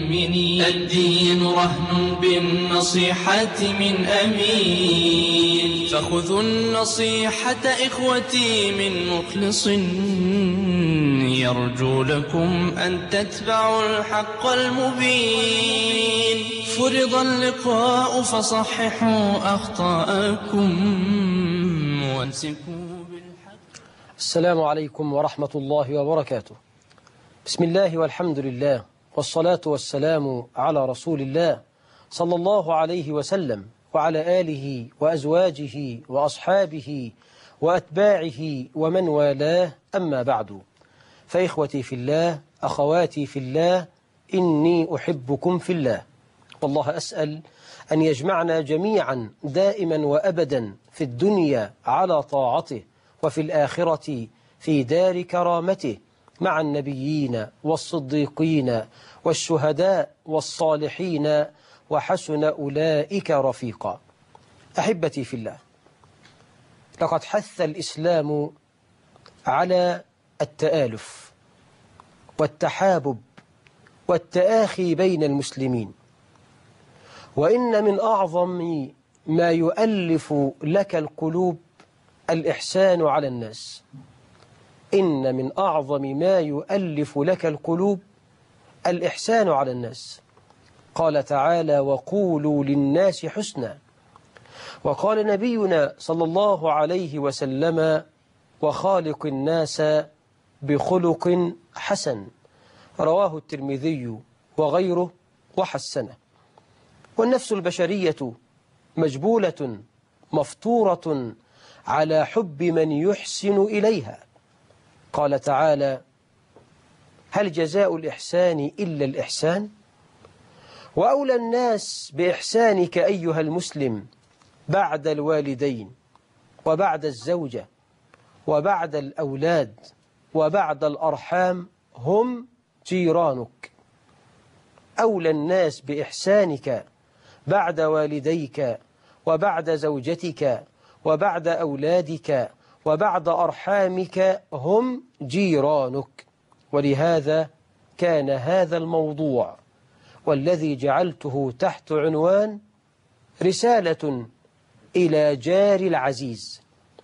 المؤمنين. الدين رهن بالنصيحة من أمين، فخذوا النصيحة إخوتي من مخلص يرجو لكم أن تتبعوا الحق المبين. فرض اللقاء فصححوا أخطاءكم وامسكوا بالحق. السلام عليكم ورحمة الله وبركاته. بسم الله والحمد لله، والصلاة والسلام على رسول الله صلى الله عليه وسلم، وعلى آله وأزواجه وأصحابه وأتباعه ومن والاه، أما بعد. فإخوتي في الله، أخواتي في الله، إني أحبكم في الله، والله أسأل أن يجمعنا جميعا دائما وأبدا في الدنيا على طاعته، وفي الآخرة في دار كرامته مع النبيين والصديقين والشهداء والصالحين، وحسن أولئك رفيقا. أحبتي في الله، لقد حث الإسلام على التآلف والتحابب والتآخي بين المسلمين، وإن من أعظم ما يؤلف لك القلوب الإحسان على الناس. إن من أعظم ما يؤلف لك القلوب الإحسان على الناس. قال تعالى: وقولوا للناس حسنا. وقال نبينا صلى الله عليه وسلم: وخالق الناس بخلق حسن. رواه الترمذي وغيره وحسنه. والنفس البشرية مجبولة مفطورة على حب من يحسن إليها. قال تعالى: هل جزاء الإحسان إلا الإحسان؟ وأولى الناس بإحسانك أيها المسلم بعد الوالدين وبعد الزوجة وبعد الأولاد وبعد الأرحام هم جيرانك. أولى الناس بإحسانك بعد والديك وبعد زوجتك وبعد أولادك وبعد أرحامك هم جيرانك. ولهذا كان هذا الموضوع والذي جعلته تحت عنوان رسالة إلى جار العزيز.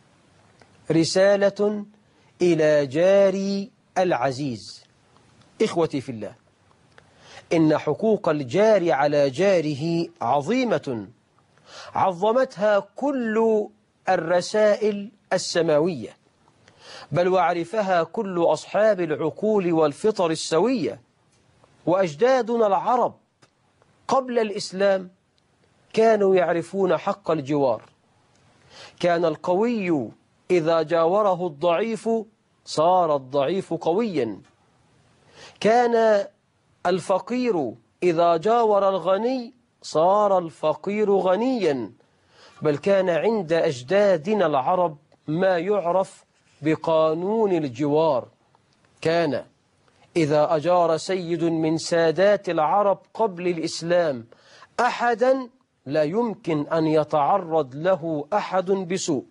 رسالة إلى جاري العزيز. إخوتي في الله، إن حقوق الجار على جاره عظيمة عظمتها كل الرسائل السماوية، بل وعرفها كل أصحاب العقول والفطر السوية. وأجدادنا العرب قبل الإسلام كانوا يعرفون حق الجوار. كان القوي إذا جاوره الضعيف صار الضعيف قويا. كان الفقير إذا جاور الغني صار الفقير غنيا. بل كان عند أجدادنا العرب ما يعرف بقانون الجوار. كان إذا أجار سيد من سادات العرب قبل الإسلام أحدا لا يمكن أن يتعرض له أحد بسوء.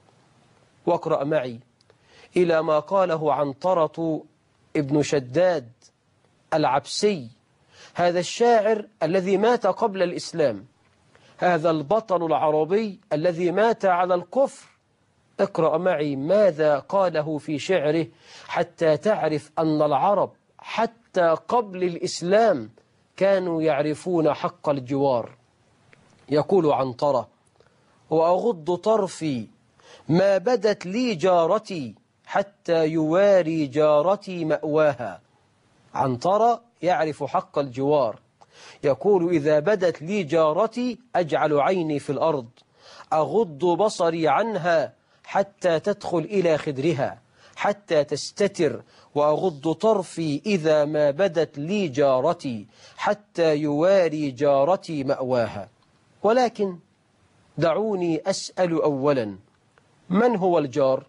واقرأ معي إلى ما قاله عنترة ابن شداد العبسي، هذا الشاعر الذي مات قبل الإسلام، هذا البطل العربي الذي مات على الكفر. اقرأ معي ماذا قاله في شعره حتى تعرف أن العرب حتى قبل الإسلام كانوا يعرفون حق الجوار. يقول عنترة: وأغض طرفي ما بدت لي جارتي حتى يواري جارتي مأواها. عنترة يعرف حق الجوار، يقول: إذا بدت لي جارتي أجعل عيني في الأرض، أغض بصري عنها حتى تدخل إلى خدرها حتى تستتر، وأغض طرفي إذا ما بدت لي جارتي حتى يواري جارتي مأواها. ولكن دعوني أسأل أولا: من هو الجار؟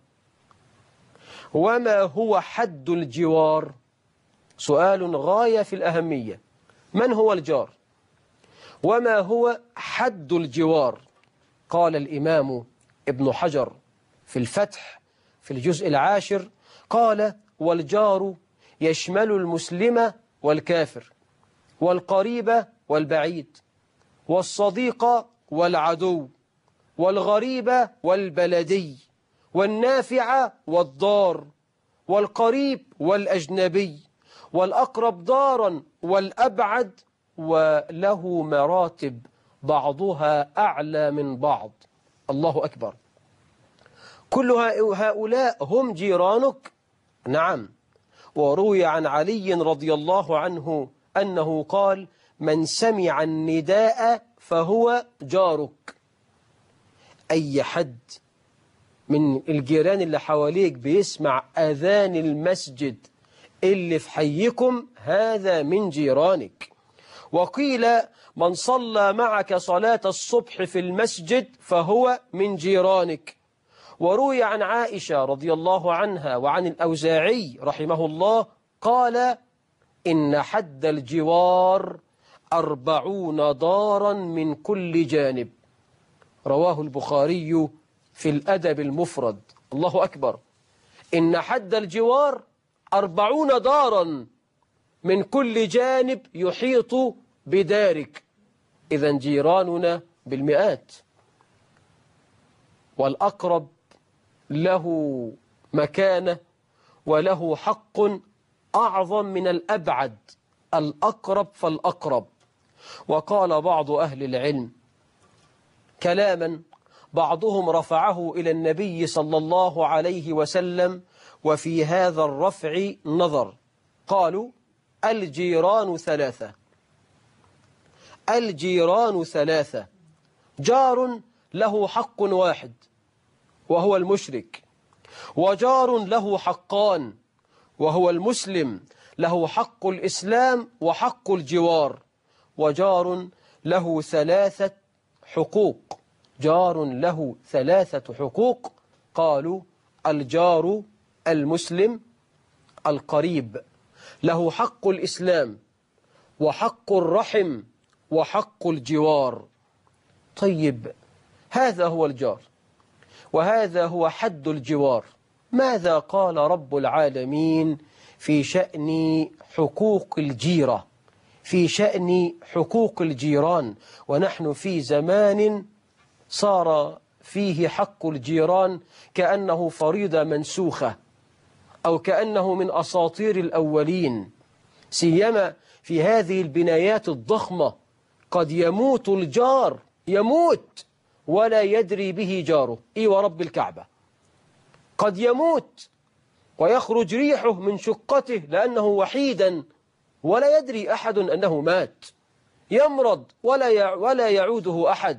وما هو حد الجوار؟ سؤال غاية في الأهمية. من هو الجار؟ وما هو حد الجوار؟ قال الإمام ابن حجر في الفتح في الجزء 10 قال: والجار يشمل المسلم والكافر. والقريب والبعيد، والصديق والعدو، والغريب والبلدي، والنافع والضار، والقريب والأجنبي، والأقرب دارا والأبعد، وله مراتب بعضها أعلى من بعض. الله أكبر. كل هؤلاء هم جيرانك؟ نعم. وروي عن علي رضي الله عنه أنه قال: من سمع النداء فهو جارك. أي حد من الجيران اللي حواليك بيسمع أذان المسجد اللي في حيكم هذا من جيرانك. وقيل: من صلى معك صلاة الصبح في المسجد فهو من جيرانك. وروي عن عائشة رضي الله عنها وعن الأوزاعي رحمه الله قال: إن حد الجوار 40 دارا من كل جانب. رواه البخاري في الأدب المفرد. الله أكبر. إن حد الجوار 40 دارا من كل جانب يحيط بدارك. إذن جيراننا بالمئات. والأقرب له مكانة وله حق أعظم من الأبعد. الأقرب فالأقرب. وقال بعض أهل العلم كلاما بعضهم رفعه إلى النبي صلى الله عليه وسلم، وفي هذا الرفع نظر. قالوا: الجيران ثلاثة. الجيران ثلاثة: جار له حق واحد وهو المشرك، وجار له حقان وهو المسلم له حق الإسلام وحق الجوار، وجار له 3 حقوق. جار له 3 حقوق. قالوا: الجار المسلم القريب له حق الإسلام وحق الرحم وحق الجوار. طيب، هذا هو الجار وهذا هو حد الجوار. ماذا قال رب العالمين في شأن حقوق الجيرة، في شأن حقوق الجيران؟ ونحن في زمان صار فيه حق الجيران كأنه فريضة منسوخة أو كأنه من أساطير الأولين، سيما في هذه البنايات الضخمة. قد يموت الجار، يموت ولا يدري به جاره. ورب الكعبة، قد يموت ويخرج ريحه من شقته لأنه وحيدا ولا يدري أحد أنه مات. يمرض ولا يعوده أحد.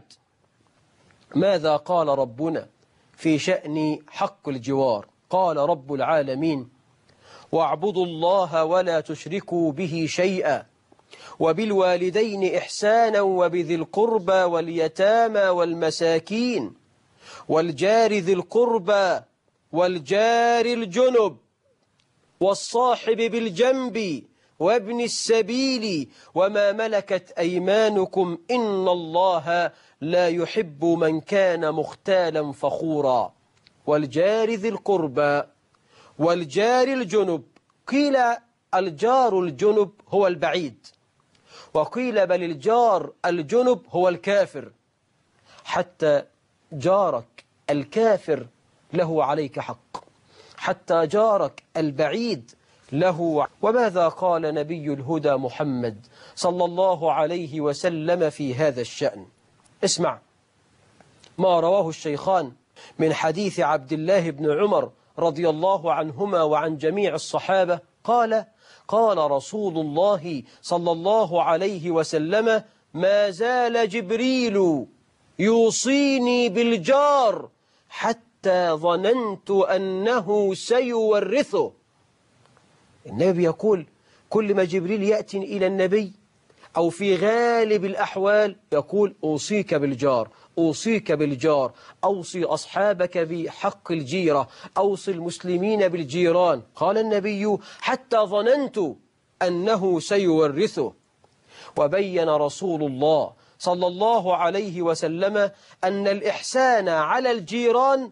ماذا قال ربنا في شأن حق الجوار؟ قال رب العالمين: واعبدوا الله ولا تشركوا به شيئا وبالوالدين إحسانا وبذي القربى واليتامى والمساكين والجار ذي القربى والجار الجنب والصاحب بالجنب وابن السبيل وما ملكت أيمانكم إن الله لا يحب من كان مختالا فخورا. والجار ذي القربى والجار الجنب. قيل الجار الجنب هو البعيد، وقيل بل الجار الجنب هو الكافر. حتى جارك الكافر له عليك حق، حتى جارك البعيد له. وماذا قال نبي الهدى محمد صلى الله عليه وسلم في هذا الشأن؟ اسمع ما رواه الشيخان من حديث عبد الله بن عمر رضي الله عنهما وعن جميع الصحابة. قال رسول الله صلى الله عليه وسلم: ما زال جبريل يوصيني بالجار حتى ظننت أنه سيورثه. النبي يقول: كل ما جبريل يأتي إلى النبي أو في غالب الأحوال يقول: أوصيك بالجار، أوصيك بالجار، أوصي أصحابك بحق الجيرة، أوصي المسلمين بالجيران. قال النبي: حتى ظننت أنه سيورثه. وبين رسول الله صلى الله عليه وسلم أن الإحسان على الجيران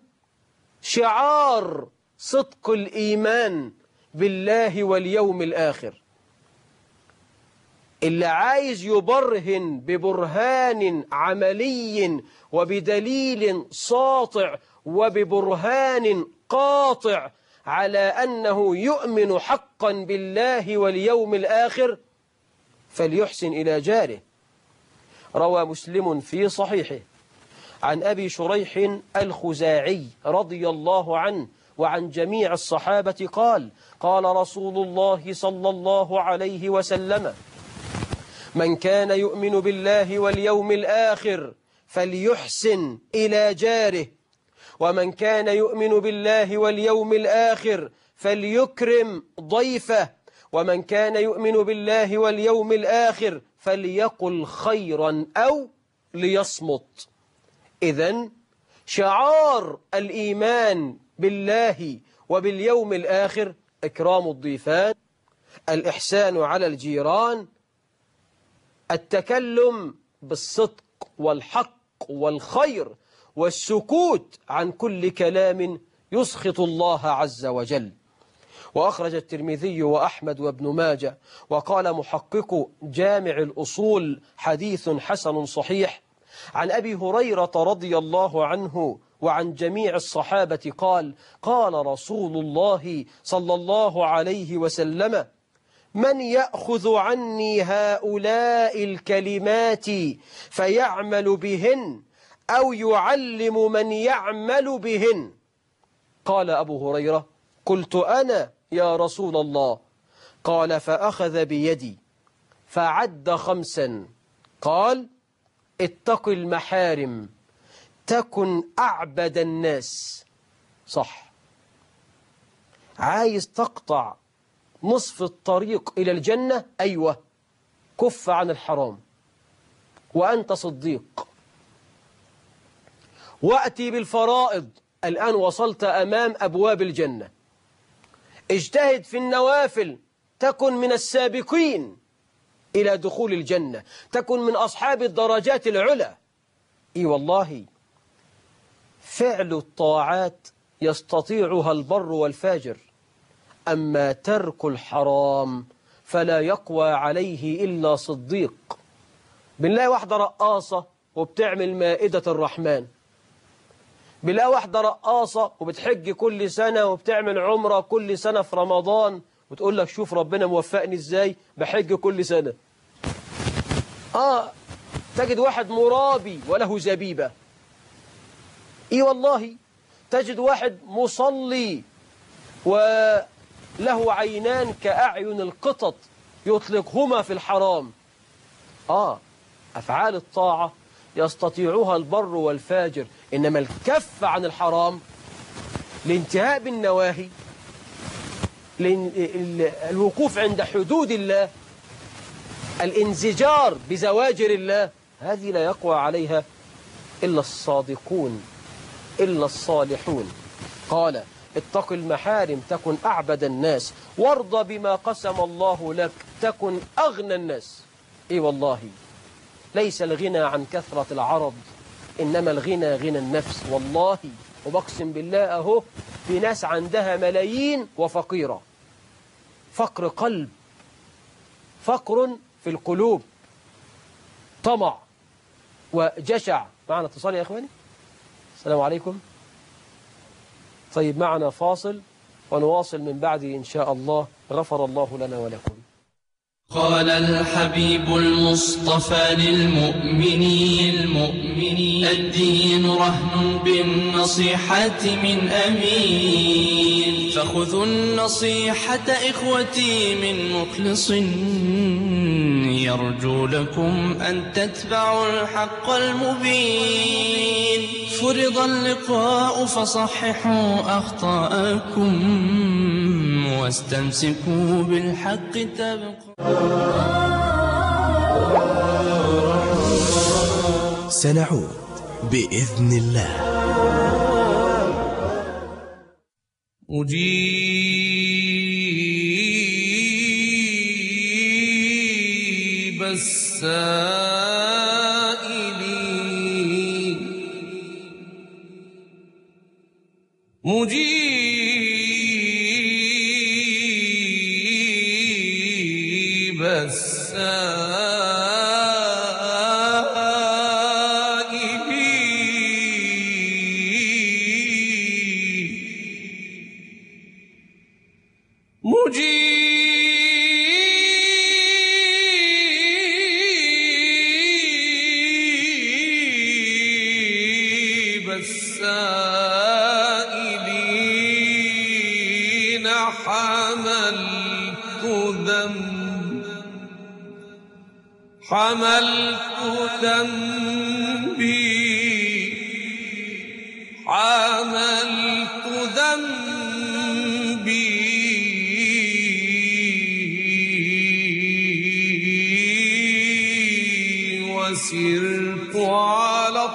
شعار صدق الإيمان بالله واليوم الآخر. اللي عايز يبرهن ببرهان عملي وبدليل ساطع وببرهان قاطع على أنه يؤمن حقا بالله واليوم الآخر فليحسن إلى جاره. روى مسلم في صحيحه عن أبي شريح الخزاعي رضي الله عنه وعن جميع الصحابة قال: قال رسول الله صلى الله عليه وسلم: من كان يؤمن بالله واليوم الآخر فليحسن إلى جاره، ومن كان يؤمن بالله واليوم الآخر فليكرم ضيفه، ومن كان يؤمن بالله واليوم الآخر فليقل خيرا أو ليصمت. إذن شعار الإيمان بالله وباليوم الآخر إكرام الضيفان، الإحسان على الجيران، التكلم بالصدق والحق والخير، والسكوت عن كل كلام يسخط الله عز وجل. وأخرج الترمذي وأحمد وابن ماجه، وقال محقق جامع الأصول: حديث حسن صحيح. عن أبي هريرة رضي الله عنه وعن جميع الصحابة قال: قال رسول الله صلى الله عليه وسلم: من يأخذ عني هؤلاء الكلمات فيعمل بهن أو يعلم من يعمل بهن؟ قال أبو هريرة: قلت أنا يا رسول الله. قال: فأخذ بيدي فعد 5. قال: اتق المحارم تكن أعبد الناس. صح، عايز تقطع نصف الطريق إلى الجنة؟ أيوة، كف عن الحرام وأنت صديق، وأتي بالفرائض. الآن وصلت أمام أبواب الجنة. اجتهد في النوافل تكن من السابقين إلى دخول الجنة، تكن من أصحاب الدرجات العلى. إي والله، فعل الطاعات يستطيعها البر والفاجر، أما ترك الحرام فلا يقوى عليه إلا صديق. بنلاقي واحدة رقاصة وبتعمل مائدة الرحمن، بنلاقي واحدة رقاصة وبتحج كل سنة وبتعمل عمرة كل سنة في رمضان، وتقول لك شوف ربنا موفقني إزاي بحج كل سنة. تجد واحد مرابي وله زبيبة. إي والله، تجد واحد مصلي وله عينان كأعين القطط يطلقهما في الحرام. أفعال الطاعة يستطيعها البر والفاجر، إنما الكف عن الحرام، الانتهاء بالنواهي، الوقوف عند حدود الله، الانزجار بزواجر الله، هذه لا يقوى عليها إلا الصادقون، إلا الصالحون. قال: اتق المحارم تكن أعبد الناس، وارض بما قسم الله لك تكن أغنى الناس. إي والله، ليس الغنى عن كثرة العرض، إنما الغنى غنى النفس. والله وبقسم بالله، أهو في ناس عندها ملايين وفقيرة، فقر قلب، فقر في القلوب، طمع وجشع. معنا اتصال يا إخواني؟ السلام عليكم. طيب، معنا فاصل ونواصل من بعده إن شاء الله. غفر الله لنا ولكم. قال الحبيب المصطفى للمؤمنين: الدين رهن بالنصيحة من أمين، فخذوا النصيحة إخوتي من مخلص، يرجو لكم أن تتبعوا الحق المبين. فرض اللقاء فصححوا أخطاءكم، واستمسكوا بالحق تبقوا. سنعود بإذن الله. أجيب السائلين، مجيب السائلين. حملت ذنبي وسرت على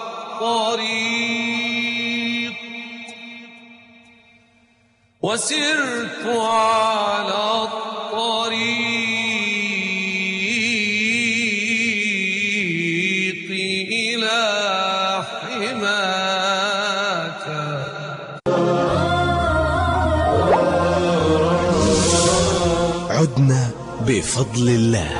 الطريق إلى حماك. عدنا بفضل الله.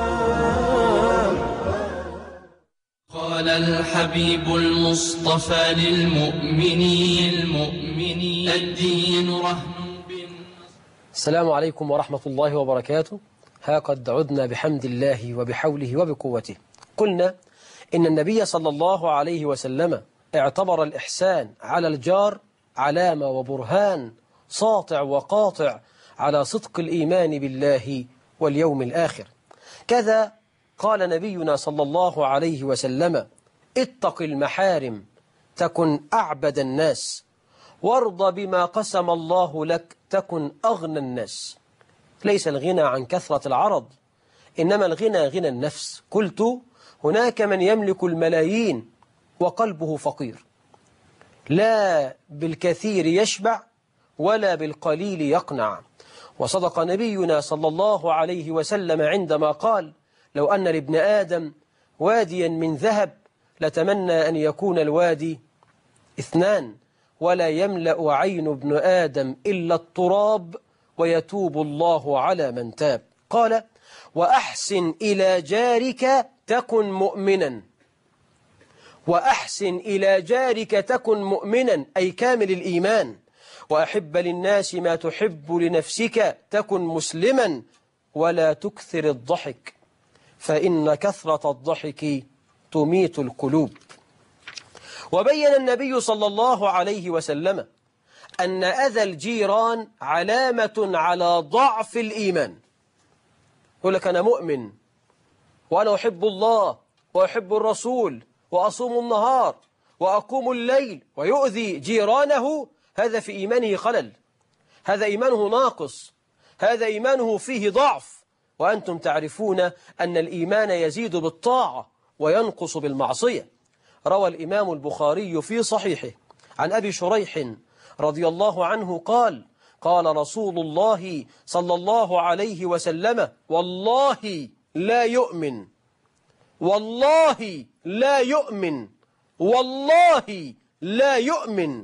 قال الحبيب المصطفى للمؤمنين الدين رهن. السلام عليكم ورحمة الله وبركاته. ها قد عدنا بحمد الله وبحوله وبقوته. قلنا إن النبي صلى الله عليه وسلم اعتبر الإحسان على الجار علامة وبرهان ساطع وقاطع على صدق الإيمان بالله واليوم الآخر. كذا قال نبينا صلى الله عليه وسلم: اتق المحارم تكن أعبد الناس، وارض بما قسم الله لك تكن أغنى الناس. ليس الغنى عن كثرة العرض، إنما الغنى غنى النفس. قلت: هناك من يملك الملايين وقلبه فقير، لا بالكثير يشبع ولا بالقليل يقنع. وصدق نبينا صلى الله عليه وسلم عندما قال: لو أن لابن آدم واديا من ذهب لتمنى أن يكون الوادي 2، ولا يملأ عين ابن آدم إلا التراب ويتوب الله على من تاب. قال: وأحسن إلى جارك تكن مؤمنا. وأحسن إلى جارك تكن مؤمنا أي كامل الإيمان. وأحب للناس ما تحب لنفسك تكن مسلما. ولا تكثر الضحك فإن كثرة الضحك تميت القلوب. وبين النبي صلى الله عليه وسلم أن أذى الجيران علامة على ضعف الإيمان. يقول لك: أنا مؤمن وأنا أحب الله وأحب الرسول وأصوم النهار وأقوم الليل، ويؤذي جيرانه، هذا في إيمانه خلل، هذا إيمانه ناقص، هذا إيمانه فيه ضعف. وأنتم تعرفون أن الإيمان يزيد بالطاعة وينقص بالمعصية. روى الإمام البخاري في صحيحه عن أبي شريح رضي الله عنه قال: قال رسول الله صلى الله عليه وسلم: والله لا يؤمن، والله لا يؤمن، والله لا يؤمن.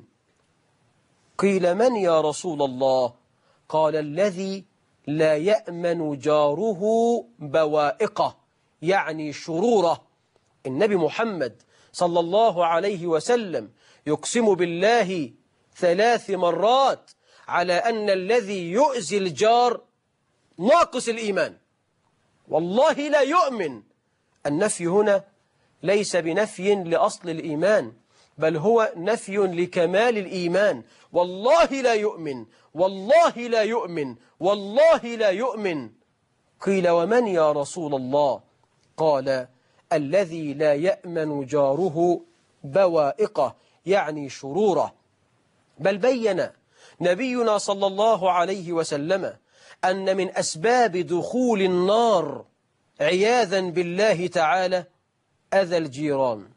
قيل: من يا رسول الله؟ قال: الذي لا يأمن جاره بوائقه، يعني شروره. النبي محمد صلى الله عليه وسلم يقسم بالله 3 مرات على أن الذي يؤذي الجار ناقص الإيمان. والله لا يؤمن. النفي هنا ليس بنفي لأصل الإيمان، بل هو نفي لكمال الإيمان. والله لا يؤمن، والله لا يؤمن، والله لا يؤمن. قيل: ومن يا رسول الله؟ قال: الذي لا يأمن جاره بوائقه، يعني شروره. بل بين نبينا صلى الله عليه وسلم أن من أسباب دخول النار عياذا بالله تعالى أذى الجيران.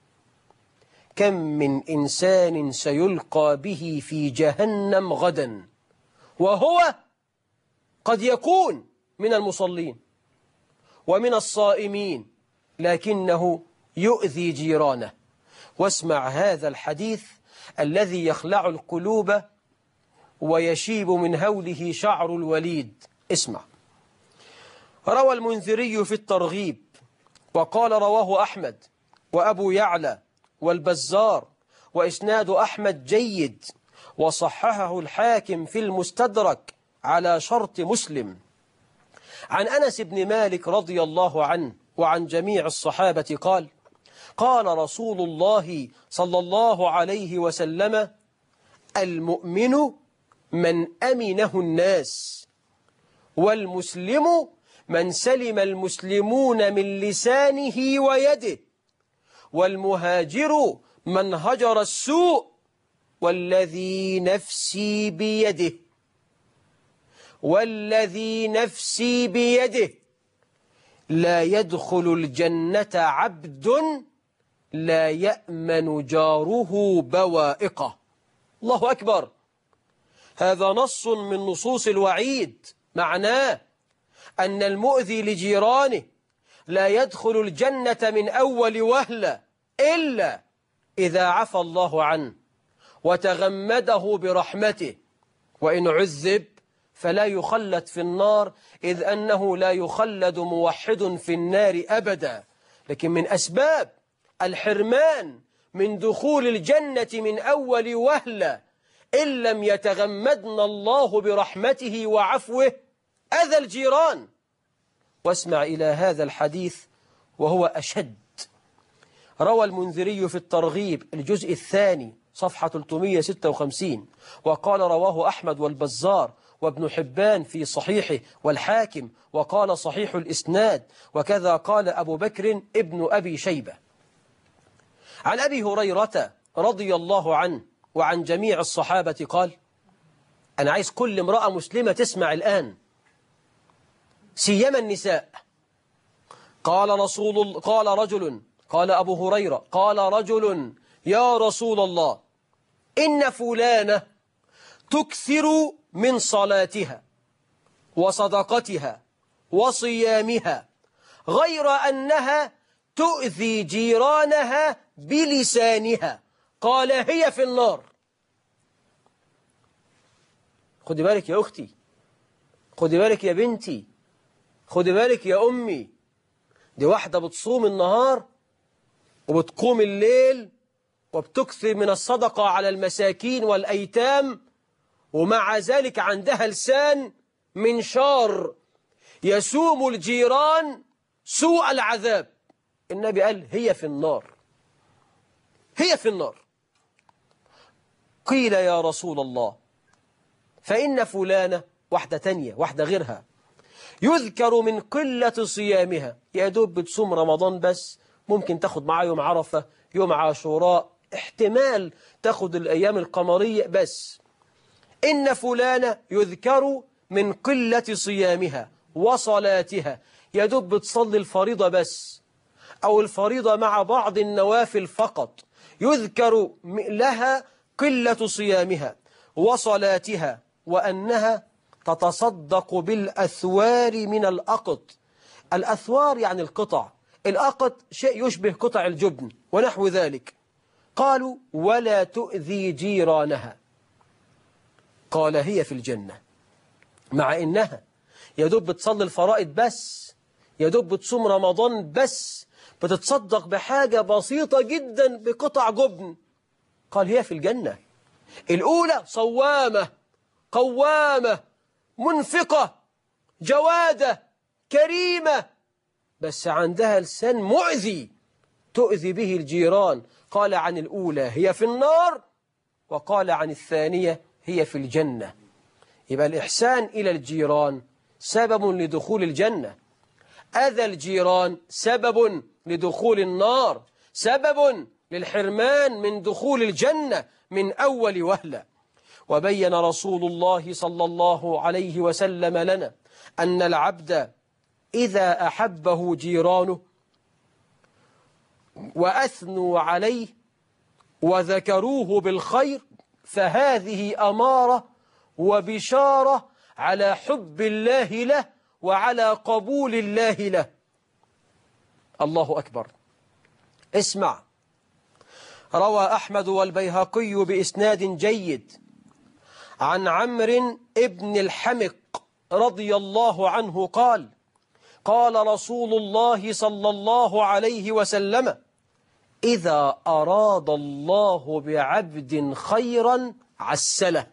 كم من إنسان سيلقى به في جهنم غدا وهو قد يكون من المصلين ومن الصائمين، لكنه يؤذي جيرانه. واسمع هذا الحديث الذي يخلع القلوب ويشيب من هوله شعر الوليد. اسمع. روى المنذري في الترغيب وقال: رواه أحمد وأبو يعلى والبزار، وإسناد أحمد جيد، وصححه الحاكم في المستدرك على شرط مسلم، عن أنس بن مالك رضي الله عنه وعن جميع الصحابة قال: قال رسول الله صلى الله عليه وسلم: المؤمن من أمنه الناس، والمسلم من سلم المسلمون من لسانه ويده، والمهاجر من هجر السوء، والذي نفسي بيده، والذي نفسي بيده لا يدخل الجنة عبد لا يأمن جاره بوائقه. الله أكبر. هذا نص من نصوص الوعيد، معناه أن المؤذي لجيرانه لا يدخل الجنة من أول وهلة إلا إذا عفى الله عنه وتغمده برحمته، وإن عذب فلا يخلد في النار، إذ أنه لا يخلد موحد في النار أبدا. لكن من أسباب الحرمان من دخول الجنة من أول وهلة إن لم يتغمدنا الله برحمته وعفوه أذى الجيران. واسمع إلى هذا الحديث وهو أشد. روى المنذري في الترغيب الجزء الثاني صفحة 356، وقال رواه أحمد والبزار وابن حبان في صحيحه والحاكم، وقال صحيح الإسناد، وكذا قال أبو بكر ابن أبي شيبة. عن أبي هريرة رضي الله عنه وعن جميع الصحابة قال، أنا عايز كل امرأة مسلمة تسمع الآن، سيما النساء. قال رجل، قال أبو هريرة، قال رجل يا رسول الله إن فلانة تكثر من صلاتها وصدقتها وصيامها غير أنها تؤذي جيرانها بلسانها، قال هي في النار. خدي بالك يا أختي، خدي بالك يا بنتي، خدي بالك يا أمي. دي واحدة بتصوم النهار وبتقوم الليل وبتكثر من الصدقة على المساكين والأيتام، ومع ذلك عندها لسان منشار يسوم الجيران سوء العذاب. النبي قال هي في النار، هي في النار. قيل يا رسول الله فإن فلانة، واحدة تانية، واحدة غيرها، يذكر من قلة صيامها، يا دوب بتصوم رمضان بس، ممكن تاخد معاه يوم عرفة، يوم عاشوراء، احتمال تاخد الأيام القمرية بس. إن فلانة يذكر من قلة صيامها وصلاتها، يا دوب بتصلي الفريضة بس أو الفريضة مع بعض النوافل فقط، يذكر لها قلة صيامها وصلاتها، وأنها تتصدق بالأثوار من الأقط. الأثوار يعني القطع، الأقط شيء يشبه قطع الجبن ونحو ذلك. قالوا ولا تؤذي جيرانها، قال هي في الجنة. مع إنها يا دوب بتصلي الفرائض بس، يا دوب بتصوم رمضان بس، بتتصدق بحاجة بسيطة جدا بقطع جبن، قال هي في الجنة. الأولى صوامة قوامة منفقة جوادة كريمة، بس عندها لسان مؤذي تؤذي به الجيران، قال عن الأولى هي في النار، وقال عن الثانية هي في الجنة. يبقى الإحسان إلى الجيران سبب لدخول الجنة، أذى الجيران سبب لدخول النار، سبب للحرمان من دخول الجنة من أول وهلة. وبين رسول الله صلى الله عليه وسلم لنا أن العبد إذا أحبه جيرانه وأثنوا عليه وذكروه بالخير فهذه أمارة وبشارة على حب الله له وعلى قبول الله له. الله أكبر. اسمع، روى أحمد والبيهقي بإسناد جيد عن عمرو ابن الحمق رضي الله عنه قال قال رسول الله صلى الله عليه وسلم إذا أراد الله بعبد خيرا عسله.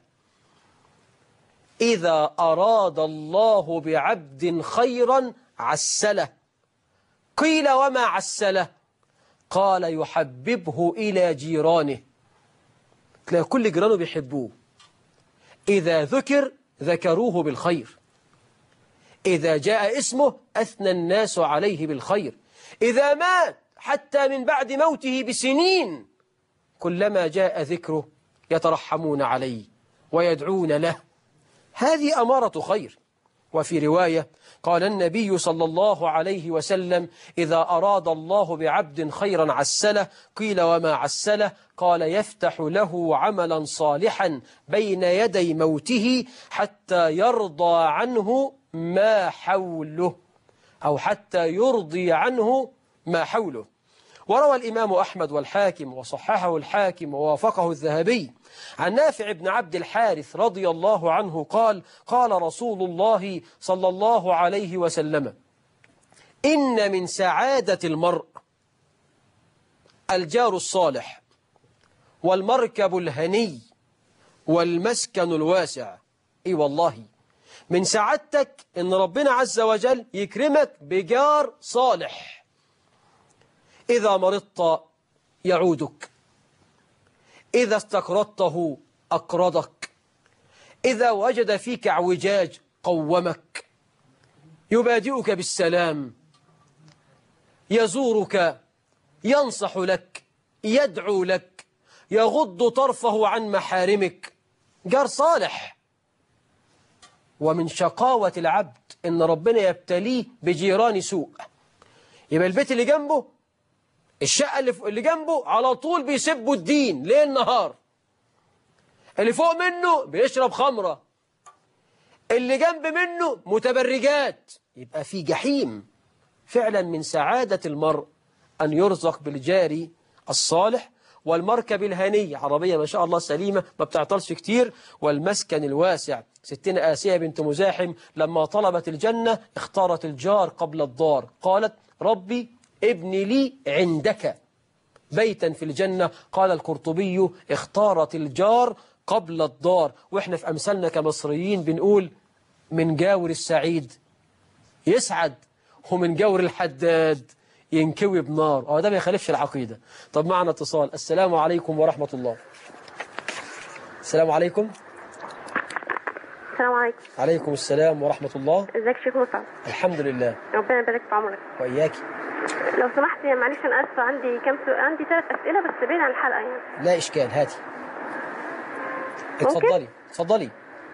إذا أراد الله بعبد خيرا عسله. قيل وما عسله؟ قال يحببه إلى جيرانه، تلاقي كل جيرانه بيحبوه، إذا ذكر ذكروه بالخير، إذا جاء اسمه أثنى الناس عليه بالخير، إذا مات حتى من بعد موته بسنين كلما جاء ذكره يترحمون عليه ويدعون له. هذه أمارة خير. وفي رواية قال النبي صلى الله عليه وسلم: إذا أراد الله بعبد خيرا عسله. قيل: وما عسله؟ قال: يفتح له عملا صالحا بين يدي موته حتى يرضى عنه ما حوله، أو حتى يرضي عنه ما حوله. وروى الإمام أحمد والحاكم وصححه الحاكم ووافقه الذهبي عن نافع بن عبد الحارث رضي الله عنه قال: قال رسول الله صلى الله عليه وسلم: إن من سعادة المرء الجار الصالح والمركب الهني والمسكن الواسع. إي والله من سعادتك إن ربنا عز وجل يكرمك بجار صالح، إذا مرضت يعودك، إذا استقرضته أقرضك، إذا وجد فيك اعوجاج قومك، يبادئك بالسلام، يزورك، ينصح لك، يدعو لك، يغض طرفه عن محارمك. جار صالح. ومن شقاوة العبد إن ربنا يبتليه بجيران سوء، يبقى البيت اللي جنبه، الشقة اللي جنبه على طول بيسبوا الدين ليل نهار، اللي فوق منه بيشرب خمرة، اللي جنب منه متبرجات، يبقى في جحيم. فعلا من سعادة المرء أن يرزق بالجاري الصالح والمركب الهني، عربية ما شاء الله سليمة ما بتعطلش كتير، والمسكن الواسع. ستنا آسيا بنت مزاحم لما طلبت الجنة اختارت الجار قبل الدار، قالت: ربي ابن لي عندك بيتا في الجنة. قال القرطبي: اختارت الجار قبل الدار. وإحنا في أمثالنا كمصريين بنقول: من جاور السعيد يسعد، ومن جاور الحداد ينكوي بنار. ده ما يخالفش العقيدة. طب معنا اتصال. السلام عليكم ورحمة الله. السلام عليكم. السلام عليكم. عليكم السلام ورحمة الله. ازيك يا شيخ مصعب؟ الحمد لله. ربنا يبارك في عمرك. وإياك. لو سمحت معلش انا اسفه، عندي كام سؤال، عندي 3 اسئله بس بعيد عن الحلقه يعني. لا إشكال، هاتي. اتفضلي اتفضلي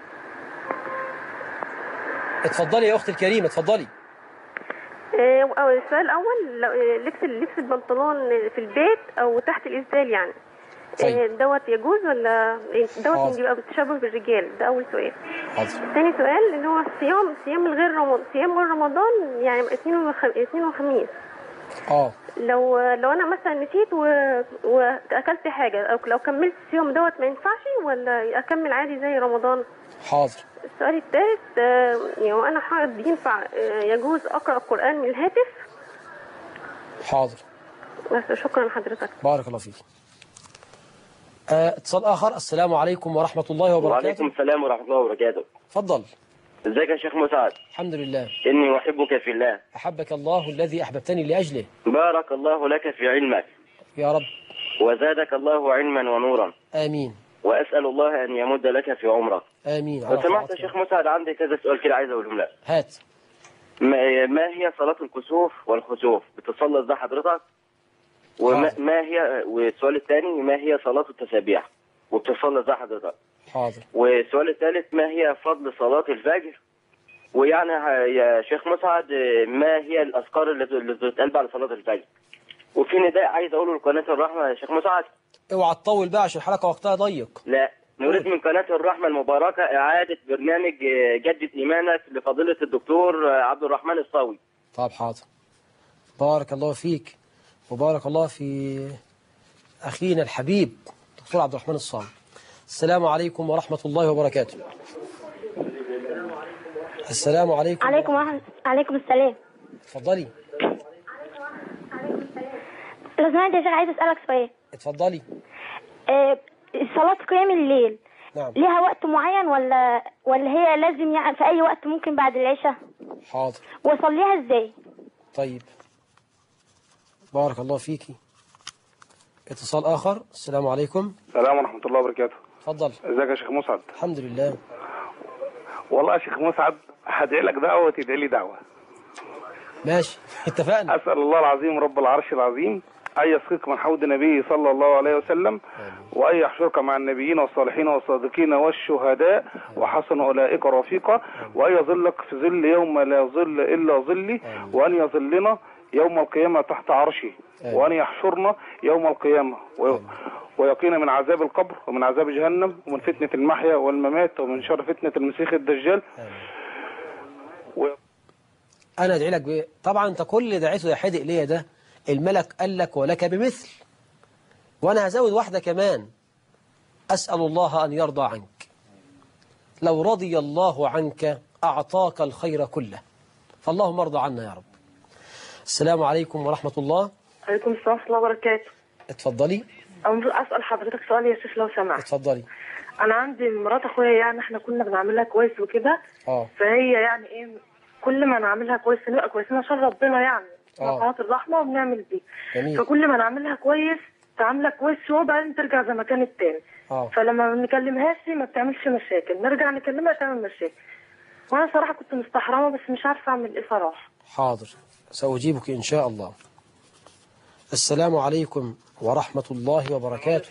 اتفضلي يا أختي الكريمة، اتفضلي. السؤال الأول، لبس البنطلون في البيت أو تحت الإسدال يعني، طيب. دوت يجوز ولا دوت بيبقى بالتشبه بالرجال؟ ده أول سؤال. حاضر. تاني سؤال اللي هو صيام غير رمضان يعني اثنين وخميس. لو أنا مثلا نسيت وأكلت حاجة، أو لو كملت الصيام دوت ما ينفعش ولا أكمل عادي زي رمضان؟ حاضر. السؤال الثالث، يعني وأنا حائض ينفع يجوز أقرأ القرآن من الهاتف؟ حاضر. بس شكرا لحضرتك. بارك الله فيك. اتصال آخر. السلام عليكم ورحمة الله وبركاته. وعليكم السلام ورحمة الله وبركاته. تفضل. ازيك يا شيخ مسعد؟ الحمد لله. إني أحبك في الله. أحبك الله الذي أحببتني لأجله. بارك الله لك في علمك يا رب. وزادك الله علما ونورا. آمين. وأسأل الله أن يمد لك في عمرك. آمين. لو سمحت يا شيخ مسعد، عندي كذا سؤال كده عايز أقولهم لك. هات. ما هي صلاة الكسوف والخسوف؟ بتصلي ازاي حضرتك؟ وما هي، والسؤال الثاني، ما هي صلاة التسابيح وبتصلي ازاي حضرتك؟ حاضر. والسؤال الثالث، ما هي فضل صلاة الفجر؟ ويعني يا شيخ مسعد، ما هي الأذكار اللي بتتقال بعد صلاة الفجر؟ وفي نداء عايز أقوله لقناة الرحمة يا شيخ مسعد. اوعى تطول بقى عشان الحلقة وقتها ضيق. لا، نريد من قناة الرحمة المباركة إعادة برنامج جدد إيمانك لفضيلة الدكتور عبد الرحمن الصاوي. طب حاضر. بارك الله فيك وبارك الله في أخينا الحبيب دكتور عبد الرحمن الصاوي. السلام عليكم ورحمة الله وبركاته. السلام عليكم. عليكم السلام. اتفضلي. لو سمحت يا شيخ عايز أسألك سؤال. اتفضلي. صلاة قيام الليل نعم. ليها وقت معين ولا هي لازم يعني في أي وقت ممكن بعد العشاء؟ حاضر. وصليها ازاي؟ طيب. بارك الله فيكي. اتصال آخر. السلام عليكم. السلام ورحمة الله وبركاته. اتفضل. ازيك يا شيخ مسعد؟ الحمد لله. والله يا شيخ مسعد هدعي لك دعوة وتدعي لي دعوة. ماشي اتفقنا. أسأل الله العظيم رب العرش العظيم أن يسقيك من حوض نبيه صلى الله عليه وسلم، وأن يحشرك مع النبيين والصالحين والصادقين والشهداء وحسن أولئك رفيقا، وأن يظلك في ظل يوم لا ظل إلا ظلي، وأن يظلنا يوم القيامة تحت عرشه، وأن يحشرنا يوم القيامة ويقينا من عذاب القبر ومن عذاب جهنم ومن فتنة المحيا والممات ومن شر فتنة المسيح الدجال. أنا أدعي لك طبعا أنت كل دعيته يا حدق ليا ده الملك قال لك ولك بمثل، وأنا هزود واحدة كمان، أسأل الله أن يرضى عنك. لو رضي الله عنك أعطاك الخير كله، فاللهم ارضى عنا يا رب. السلام عليكم ورحمة الله. عليكم السلام ورحمة الله وبركاته. اتفضلي. أسأل حضرتك سؤال يا شيخ لو سمحت. اتفضلي. أنا عندي مرات أخويا، يعني إحنا كنا بنعملها كويس وكده، فهي يعني إيه كل ما نعملها كويس نبقى كويسين عشان ربنا، يعني قناة الرحمة وبنعمل دي. فكل ما نعملها كويس تعملها كويس شوية وبعدين ترجع زي ما كانت تاني. فلما ما بنكلمهاش ما بتعملش مشاكل، نرجع نكلمها تعمل مشاكل. وأنا صراحة كنت مستحرمة بس مش عارفة أعمل إيه صراحة. حاضر سأجيبك إن شاء الله. السلام عليكم ورحمة الله وبركاته.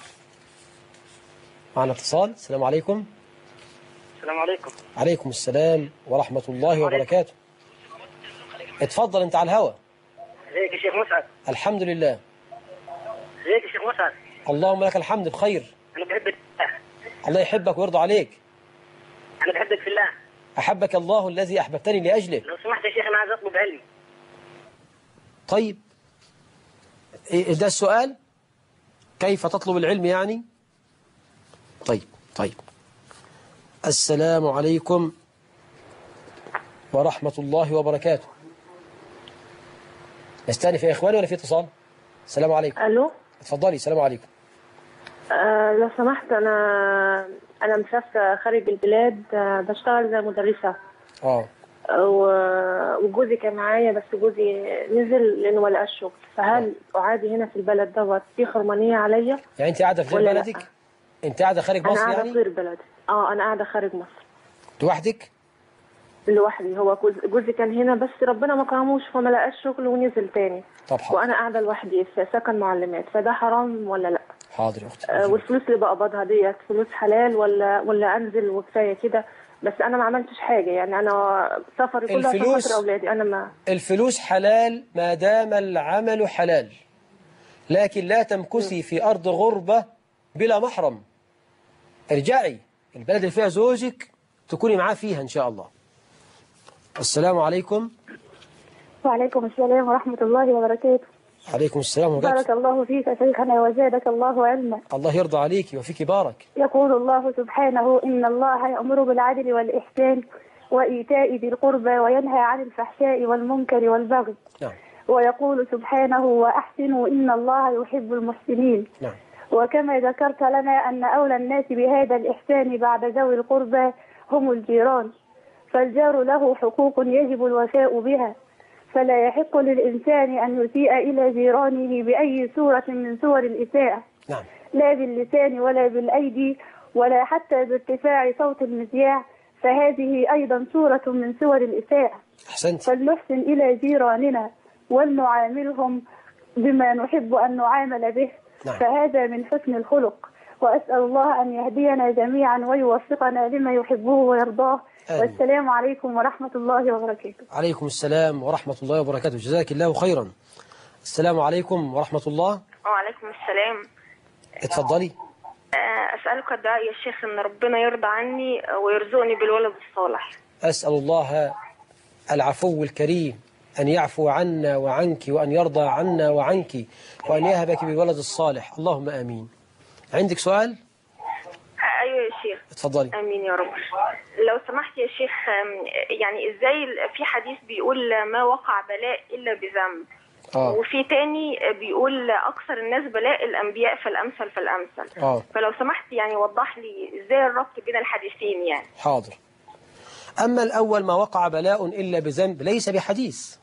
معنا اتصال. السلام عليكم. السلام عليكم. عليكم السلام ورحمة الله وبركاته. اتفضل انت على الهوى. ازيك يا شيخ مسعد؟ الحمد لله. ازيك يا شيخ مسعد؟ اللهم لك الحمد بخير. انا بحبك. الله يحبك ويرضى عليك. انا بحبك في الله. أحبك الله الذي أحببتني لأجله. لو سمحت يا شيخ أنا عايز أطلب علم. طيب ده السؤال؟ كيف تطلب العلم يعني؟ طيب السلام عليكم ورحمة الله وبركاته. نستأنف يا إخواني ولا في اتصال؟ السلام عليكم. ألو. اتفضلي. السلام عليكم. لو سمحت أنا مسافرة خارج البلاد، بشتغل زي مدرسة. وجوزي كان معايا بس جوزي نزل لأنه ما لقاش شغل، فهل أعادي هنا في البلد دوت في حرمانية عليا؟ يعني أنت قاعدة في غير بلدك؟ أنت قاعدة خارج مصر يعني؟ أنا قاعدة في غير بلدي. أنا قاعدة خارج مصر. لوحدك؟ لوحدي. هو جوزي كان هنا بس ربنا ما كرموش فما لقاش شغل ونزل تاني. طب حاضر. وأنا قاعدة لوحدي في سكن معلمات، فده حرام ولا لأ؟ حاضر يا أختي. والفلوس اللي بقبضها ديت فلوس حلال ولا أنزل وكفاية كده؟ بس أنا ما عملتش حاجة، يعني أنا سفري كله عشان خاطر أولادي. أنا ما الفلوس حلال ما دام العمل حلال، لكن لا تمكثي في أرض غربة بلا محرم. ارجعي البلد اللي فيها زوجك تكوني معاه فيها إن شاء الله. السلام عليكم. وعليكم السلام ورحمة الله وبركاته. عليكم السلام ورحمة الله. بارك الله فيك يا شيخنا وزادك الله علما. الله يرضى عليك وفيك بارك. يقول الله سبحانه إن الله يأمر بالعدل والإحسان وإيتاء ذي القربى وينهى عن الفحشاء والمنكر والبغي. نعم. ويقول سبحانه وأحسنوا إن الله يحب المحسنين. نعم. وكما ذكرت لنا أن أولى الناس بهذا الإحسان بعد ذوي القربى هم الجيران، فالجار له حقوق يجب الوفاء بها، فلا يحق للإنسان أن يسيء إلى جيرانه بأي صورة من صور الإساءة. نعم. لا باللسان ولا بالأيدي ولا حتى بارتفاع صوت المذياع، فهذه أيضا صورة من صور الإساءة. أحسنت. فلنحسن إلى جيراننا ولنعاملهم بما نحب أن نعامل به. نعم. فهذا من حسن الخلق، وأسأل الله أن يهدينا جميعا ويوفقنا لما يحبه ويرضاه. والسلام عليكم ورحمة الله وبركاته. عليكم السلام ورحمة الله وبركاته. جزاك الله خيرا. السلام عليكم ورحمة الله. وعليكم السلام. اتفضلي. أسألك الدعاء يا شيخ أن ربنا يرضى عني ويرزقني بالولد الصالح. أسأل الله العفو الكريم أن يعفو عنا وعنك وأن يرضى عنا وعنك وأن يهبك بالولد الصالح. اللهم آمين. عندك سؤال؟ أيوة يا شيخ. اتفضلي. آمين يا رب. لو سمحت يا شيخ، يعني إزاي في حديث بيقول ما وقع بلاء إلا بذنب، وفي تاني بيقول أكثر الناس بلاء الأنبياء فالأمثل فالأمثل. فلو سمحت يعني وضح لي إزاي الربط بين الحديثين يعني. حاضر. أما الأول ما وقع بلاء إلا بذنب ليس بحديث،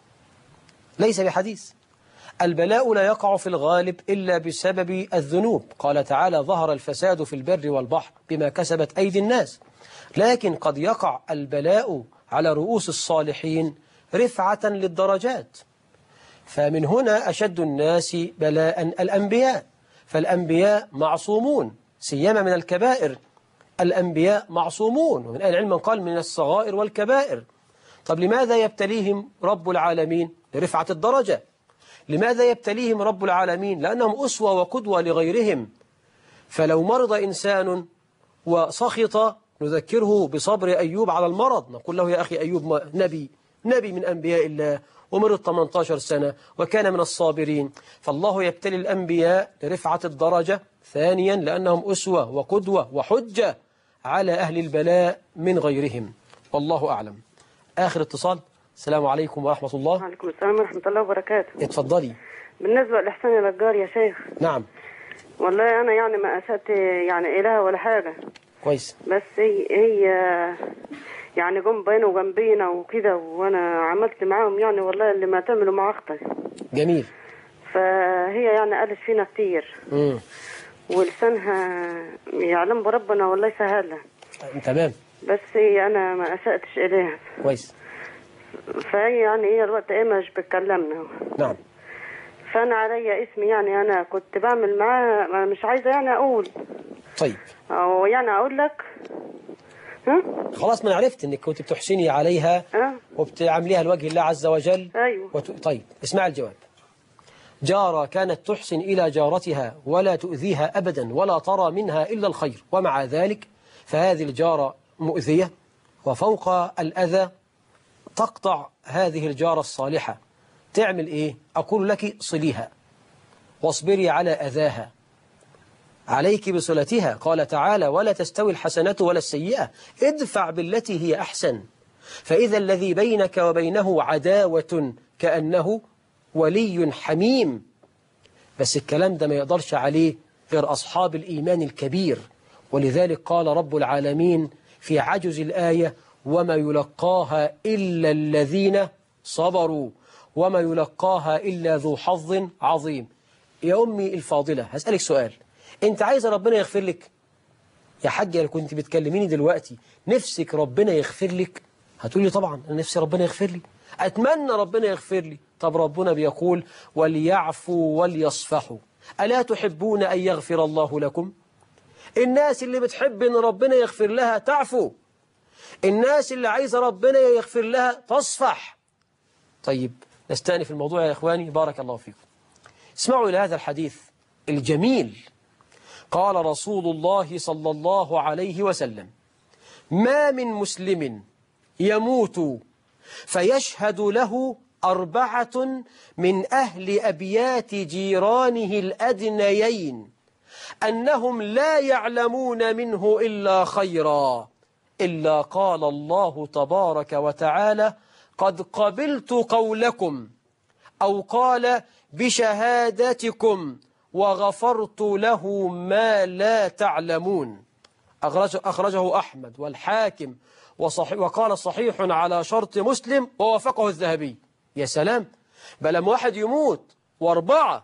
ليس بحديث. البلاء لا يقع في الغالب إلا بسبب الذنوب. قال تعالى ظهر الفساد في البر والبحر بما كسبت أيدي الناس لكن قد يقع البلاء على رؤوس الصالحين رفعة للدرجات. فمن هنا أشد الناس بلاء الأنبياء، فالأنبياء معصومون سيما من الكبائر. الأنبياء معصومون، ومن أهل العلم من قال من الصغائر والكبائر. طب لماذا يبتليهم رب العالمين؟ لرفعة الدرجة. لماذا يبتليهم رب العالمين؟ لأنهم أسوة وقدوة لغيرهم. فلو مرض إنسان وسخط نذكره بصبر أيوب على المرض، نقول له يا أخي أيوب نبي من أنبياء الله ومرض 18 سنة وكان من الصابرين. فالله يبتلي الأنبياء لرفعة الدرجة، ثانيا لأنهم أسوة وقدوة وحجة على أهل البلاء من غيرهم. والله أعلم. آخر اتصال. السلام عليكم ورحمة الله. وعليكم السلام ورحمة الله وبركاته. اتفضلي. بالنسبة لإحسان إلى الجار يا شيخ. نعم. والله أنا يعني ما أسأت يعني إله ولا حاجة. كويس. بس هي يعني جم بينه وجنبينا وكده، وأنا عملت معاهم يعني والله اللي ما تعملوا مع أختي. جميل. فهي يعني قالت فينا كتير. ولسانها يعلم بربنا والله يسهلها. تمام. بس هي أنا ما أسأتش إليها. كويس. فهي يعني هي الوقت مش بتكلمنا. نعم. فأنا عليا اسمي يعني أنا كنت بعمل معاها، مش عايزة يعني أقول. طيب. أو يعني أقول لك. خلاص ما عرفت إنك كنت بتحسني عليها وبتعمليها لوجه الله عز وجل. أيوة. طيب اسمع الجواب. جارة كانت تحسن إلى جارتها ولا تؤذيها أبدا ولا ترى منها إلا الخير، ومع ذلك فهذه الجارة مؤذية، وفوق الأذى تقطع هذه الجارة الصالحة. تعمل إيه؟ أقول لك صليها واصبري على أذاها، عليك بصلتها. قال تعالى ولا تستوي الحسنة ولا السيئة ادفع بالتي هي أحسن، فإذا الذي بينك وبينه عداوة كأنه ولي حميم. بس الكلام ده ما يقدرش عليه غير أصحاب الإيمان الكبير، ولذلك قال رب العالمين في عجز الآية وما يلقاها إلا الذين صبروا وما يلقاها إلا ذو حظ عظيم. يا أمي الفاضلة هسألك سؤال، أنت عايزة ربنا يغفر لك؟ يا حاجة اللي كنت بتكلميني دلوقتي نفسك ربنا يغفر لك؟ هتقولي طبعا أنا نفسي ربنا يغفر لي، أتمنى ربنا يغفر لي. طب ربنا بيقول وليعفوا وليصفحوا، ألا تحبون أن يغفر الله لكم؟ الناس اللي بتحب أن ربنا يغفر لها تعفو، الناس اللي عايزة ربنا يغفر لها تصفح. طيب نستأنف الموضوع يا إخواني، بارك الله فيكم. اسمعوا إلى هذا الحديث الجميل. قال رسول الله صلى الله عليه وسلم ما من مسلم يموت فيشهد له 4 من أهل أبيات جيرانه الأدنيين أنهم لا يعلمون منه إلا خيرا إلا قال الله تبارك وتعالى قد قبلت قولكم، أو قال بشهادتكم وغفرت له ما لا تعلمون. أخرجه أحمد والحاكم وقال صحيح على شرط مسلم ووافقه الذهبي. يا سلام، بل لما واحد يموت و4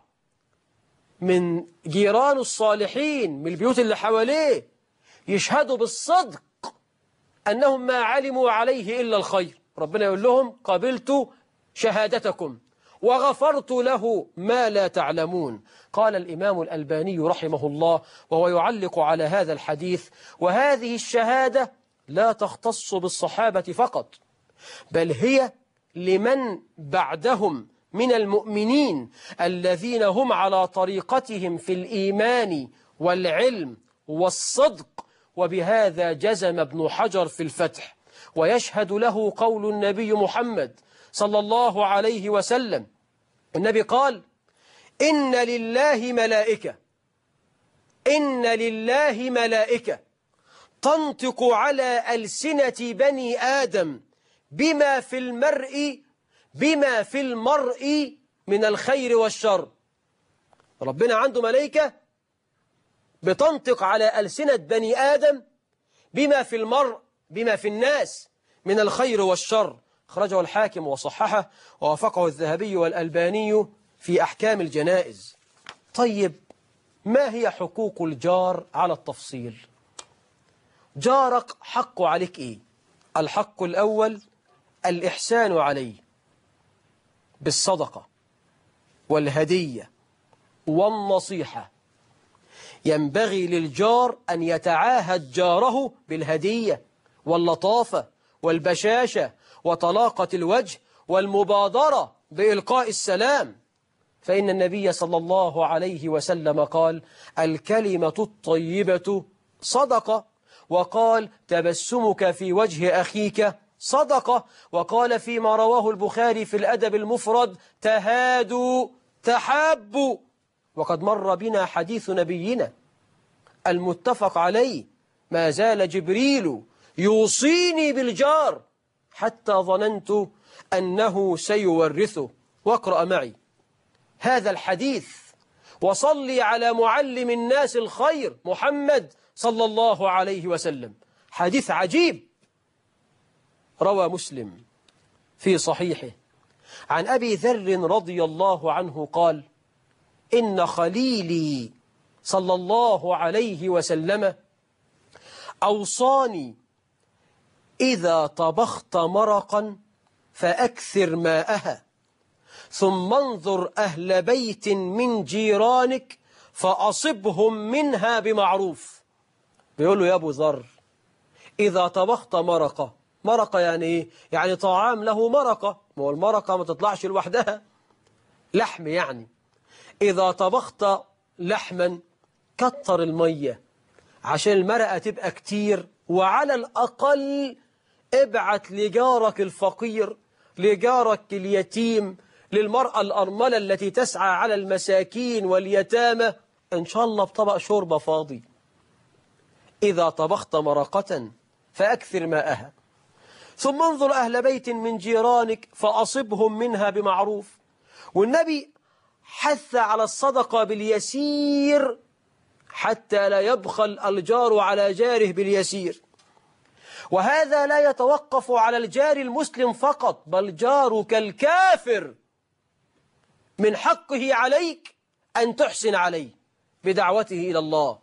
من جيران الصالحين من البيوت اللي حواليه يشهدوا بالصدق أنهم ما علموا عليه إلا الخير، ربنا يقول لهم قبلت شهادتكم وغفرت له ما لا تعلمون. قال الإمام الألباني رحمه الله وهو يعلق على هذا الحديث وهذه الشهادة لا تختص بالصحابة فقط، بل هي لمن بعدهم من المؤمنين الذين هم على طريقتهم في الإيمان والعلم والصدق. وبهذا جزم ابن حجر في الفتح. ويشهد له قول النبي محمد صلى الله عليه وسلم. النبي قال إن لله ملائكة تنطق على ألسنة بني آدم بما في المرء من الخير والشر. ربنا عنده ملائكة بتنطق على ألسنة بني آدم بما في المرء بما في الناس من الخير والشر. أخرجه الحاكم وصححه ووافقه الذهبي والألباني في أحكام الجنائز. طيب ما هي حقوق الجار على التفصيل؟ جارك حقه عليك إيه؟ الحق الأول الإحسان عليه بالصدقة والهدية والنصيحة. ينبغي للجار أن يتعاهد جاره بالهدية واللطافة والبشاشة وطلاقة الوجه والمبادرة بإلقاء السلام، فإن النبي صلى الله عليه وسلم قال: الكلمة الطيبة صدقة، وقال: تبسمك في وجه أخيك صدقة، وقال فيما رواه البخاري في الأدب المفرد: تهادوا تحابوا. وقد مر بنا حديث نبينا المتفق عليه: ما زال جبريل يوصيني بالجار حتى ظننت أنه سيورثه. واقرأ معي هذا الحديث وصلي على معلم الناس الخير محمد صلى الله عليه وسلم. حديث عجيب روى مسلم في صحيحه عن أبي ذر رضي الله عنه قال: إن خليلي صلى الله عليه وسلم أوصاني إذا طبخت مرقا فأكثر ماءها، ثم انظر أهل بيت من جيرانك فأصبهم منها بمعروف. بيقول له: يا أبو ذر، إذا طبخت مرقة يعني إيه؟ يعني طعام له مرقة، والمرقة ما تطلعش لوحدها، لحم يعني. إذا طبخت لحما كتر المية عشان المرقة تبقى كتير، وعلى الأقل ابعت لجارك الفقير، لجارك اليتيم، للمرأة الأرملة التي تسعى على المساكين واليتامى، إن شاء الله بطبق شوربة فاضي. إذا طبخت مرقة فأكثر ماءها، ثم انظر أهل بيت من جيرانك فأصبهم منها بمعروف. والنبي حث على الصدقة باليسير حتى لا يبخل الجار على جاره باليسير. وهذا لا يتوقف على الجار المسلم فقط، بل جارك الكافر من حقه عليك أن تحسن عليه بدعوته إلى الله،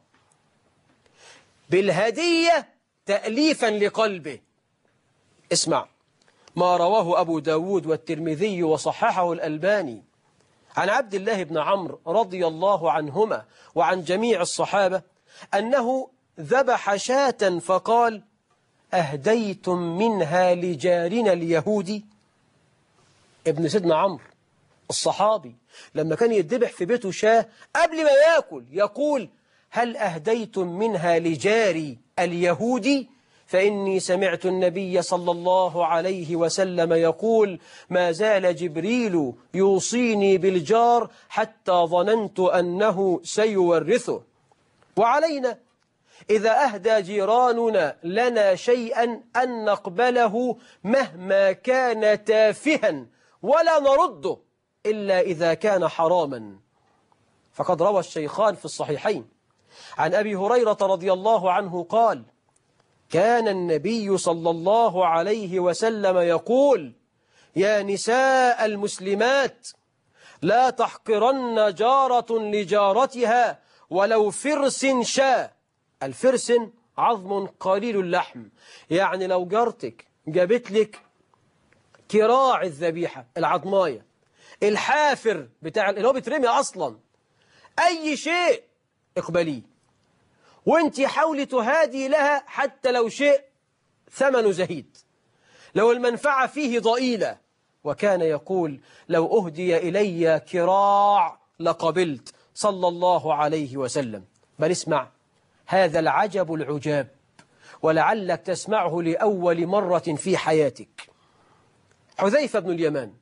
بالهدية تأليفا لقلبه. اسمع ما رواه أبو داود والترمذي وصححه الألباني عن عبد الله بن عمرو رضي الله عنهما وعن جميع الصحابة أنه ذبح شاة فقال: أهديتم منها لجارنا اليهودي. ابن سيدنا عمرو الصحابي لما كان يذبح في بيته شاة قبل ما يأكل يقول: هل أهديتم منها لجاري اليهودي؟ فإني سمعت النبي صلى الله عليه وسلم يقول: ما زال جبريل يوصيني بالجار حتى ظننت أنه سيورثه. وعلينا إذا أهدى جيراننا لنا شيئا أن نقبله مهما كان تافها، ولا نرده إلا إذا كان حراما. فقد روى الشيخان في الصحيحين عن أبي هريرة رضي الله عنه قال: كان النبي صلى الله عليه وسلم يقول: يا نساء المسلمات، لا تحقرن جارة لجارتها ولو فرس شاة. الفرس عظم قليل اللحم، يعني لو جارتك جابت لك كراع الذبيحة، العظماية، الحافر بتاع اللي هو بيترمي أصلا، أي شيء اقبليه، وانت حاولي تهادي لها حتى لو شيء ثمنه زهيد، لو المنفعة فيه ضئيلة. وكان يقول: لو أهدي إلي كراع لقبلت، صلى الله عليه وسلم. بل اسمع هذا العجب العجاب، ولعلك تسمعه لأول مرة في حياتك. حذيفة بن اليمان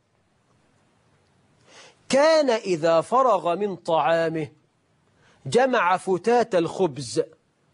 كان إذا فرغ من طعامه جمع فتات الخبز.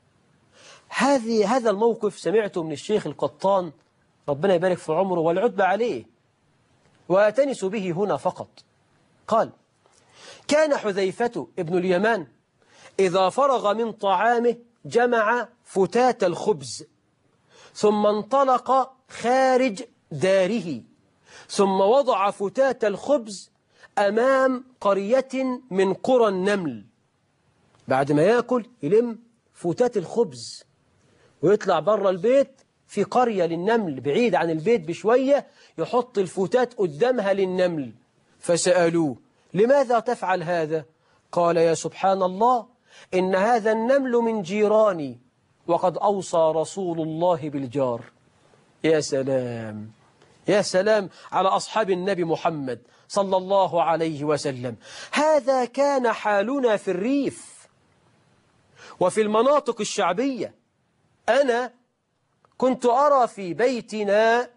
هذا الموقف سمعته من الشيخ القطان ربنا يبارك في عمره والعتبى عليه، وأتنس به هنا فقط. قال: كان حذيفة ابن اليمان إذا فرغ من طعامه جمع فتات الخبز، ثم انطلق خارج داره، ثم وضع فتات الخبز أمام قرية من قرى النمل. بعد ما يأكل يلم فتات الخبز ويطلع بره البيت في قرية للنمل بعيد عن البيت بشوية، يحط الفتات قدامها للنمل. فسألوه: لماذا تفعل هذا؟ قال: يا سبحان الله، إن هذا النمل من جيراني، وقد أوصى رسول الله بالجار. يا سلام، يا سلام على أصحاب النبي محمد صلى الله عليه وسلم. هذا كان حالنا في الريف وفي المناطق الشعبية. أنا كنت أرى في بيتنا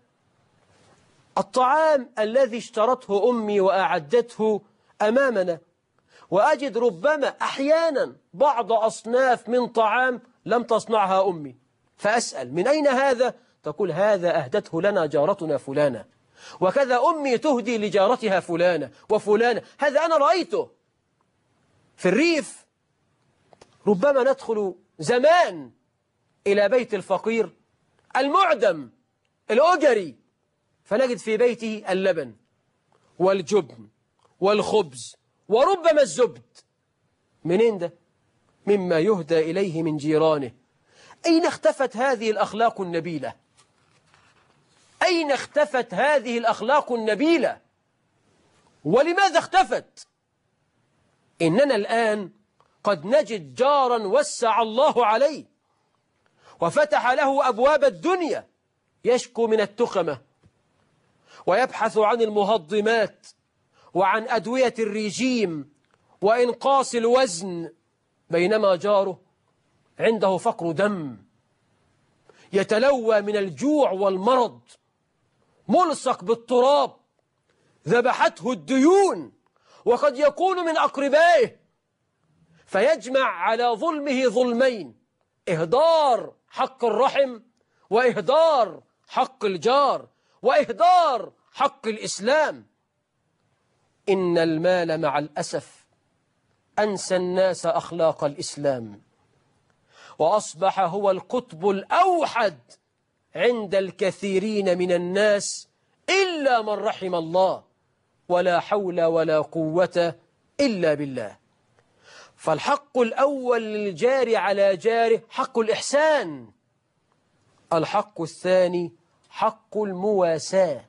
الطعام الذي اشترته أمي وأعدته أمامنا، وأجد ربما أحيانا بعض أصناف من طعام لم تصنعها أمي، فأسأل: من أين هذا؟ تقول: هذا أهدته لنا جارتنا فلانة، وكذا أمي تهدي لجارتها فلانة وفلانة. هذا أنا رأيته في الريف. ربما ندخل زمان إلى بيت الفقير المعدم الأجري، فنجد في بيته اللبن والجبن والخبز وربما الزبد. منين ده؟ مما يهدى إليه من جيرانه. أين اختفت هذه الأخلاق النبيلة؟ أين اختفت هذه الأخلاق النبيلة؟ ولماذا اختفت؟ إننا الآن قد نجد جارا وسع الله عليه وفتح له أبواب الدنيا، يشكو من التخمة ويبحث عن المهضمات وعن أدوية الرجيم وإنقاص الوزن، بينما جاره عنده فقر دم، يتلوى من الجوع والمرض، ملصق بالتراب، ذبحته الديون، وقد يكون من أقربائه، فيجمع على ظلمه ظلمين: إهدار حق الرحم، وإهدار حق الجار، وإهدار حق الإسلام. إن المال مع الأسف أنسى الناس أخلاق الإسلام، وأصبح هو القطب الأوحد عند الكثيرين من الناس إلا من رحم الله، ولا حول ولا قوة إلا بالله. فالحق الأول للجار على جاره حق الإحسان. الحق الثاني حق المواساة.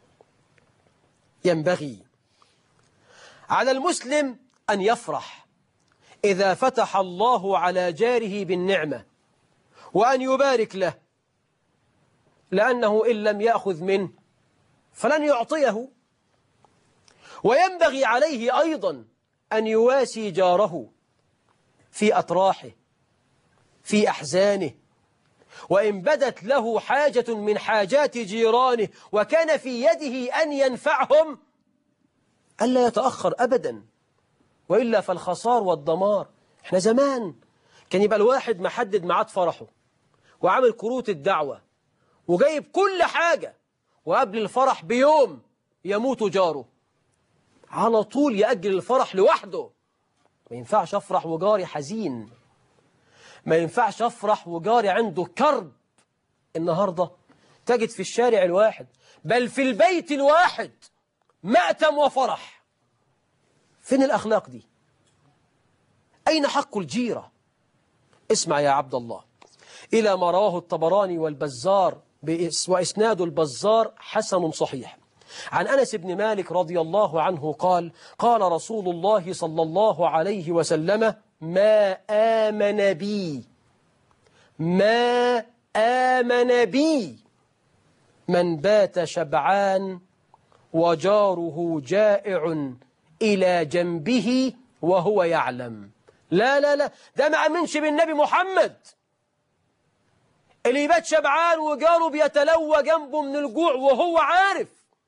ينبغي على المسلم أن يفرح إذا فتح الله على جاره بالنعمة، وأن يبارك له، لأنه إن لم يأخذ منه فلن يعطيه. وينبغي عليه أيضا أن يواسي جاره في أطراحه، في أحزانه، وإن بدت له حاجة من حاجات جيرانه وكان في يده أن ينفعهم ألا يتأخر أبدا، وإلا فالخسار والدمار. احنا زمان كان يبقى الواحد محدد ميعاد فرحه وعامل كروت الدعوة وجايب كل حاجة، وقبل الفرح بيوم يموت جاره، على طول يأجل الفرح لوحده. ما ينفعش أفرح وجاري حزين، ما ينفعش أفرح وجاري عنده كرب. النهاردة تجد في الشارع الواحد بل في البيت الواحد مأتم وفرح. فين الأخلاق دي؟ أين حق الجيرة؟ اسمع يا عبد الله إلى ما رواه الطبراني والبزار وإسناد البزار حسن صحيح عن أنس بن مالك رضي الله عنه قال: قال رسول الله صلى الله عليه وسلم: ما آمن بي من بات شبعان وجاره جائع إلى جنبه وهو يعلم. لا لا لا، ده ما أمنش بالنبي محمد. اللي يبات شبعان وجاره بيتلوى جنبه من الجوع وهو عارف.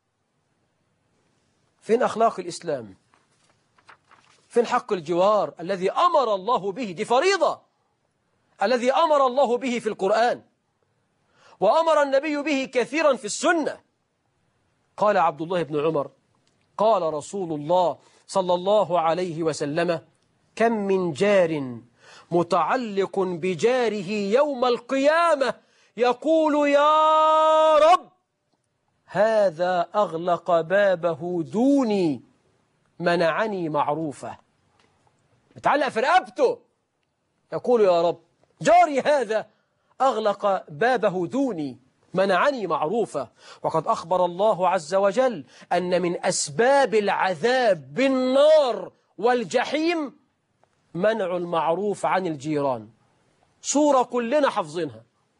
فين أخلاق الإسلام؟ فين حق الجوار الذي أمر الله به؟ دي فريضة، الذي أمر الله به في القرآن وأمر النبي به كثيرا في السنة. قال عبد الله بن عمر: قال رسول الله صلى الله عليه وسلم: كم من جار متعلق بجاره يوم القيامة يقول: يا رب هذا أغلق بابه دوني منعني معروفة. متعلق في رقبته يقول: يا رب جاري هذا أغلق بابه دوني، منعني معروفة. وقد أخبر الله عز وجل أن من أسباب العذاب بالنار والجحيم منع المعروف عن الجيران، سورة كلنا حافظينها.